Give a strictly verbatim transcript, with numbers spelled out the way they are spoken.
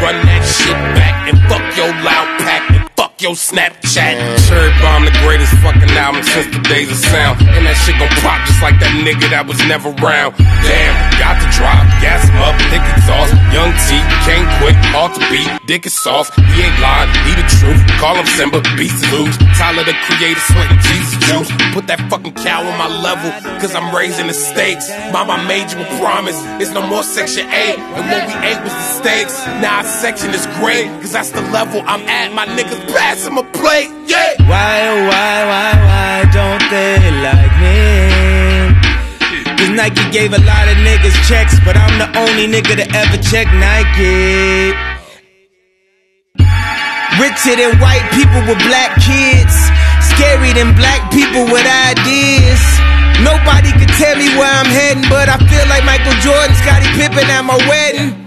run that shit back and fuck your loud pack and fuck your Snapchat. Cherry Bomb, the greatest fucking album since the days of sound. And that shit gon' pop just like that nigga that was never round. Damn, got the drive, gas him up, thick exhaust. Young T, can't quit, hard to beat, dick is soft. He ain't lying, he the truth. Call him Simba, beast to lose. Tyler the creator, sweating Jesus juice. Put that fucking cow on my level, cause I'm raising the stakes. Mama made you a promise, it's no more section eight. And what we ate was the steaks. Now our section is great, cause that's the level I'm at. My niggas pass him a plate, yeah. Why, oh why, why, why don't they like me? Cause Nike gave a lot of niggas checks, but I'm the only nigga to ever check Nike. Richer than white people with black kids, scary than black people with ideas. Nobody can tell me where I'm heading, but I feel like Michael Jordan, Scottie Pippen at my wedding.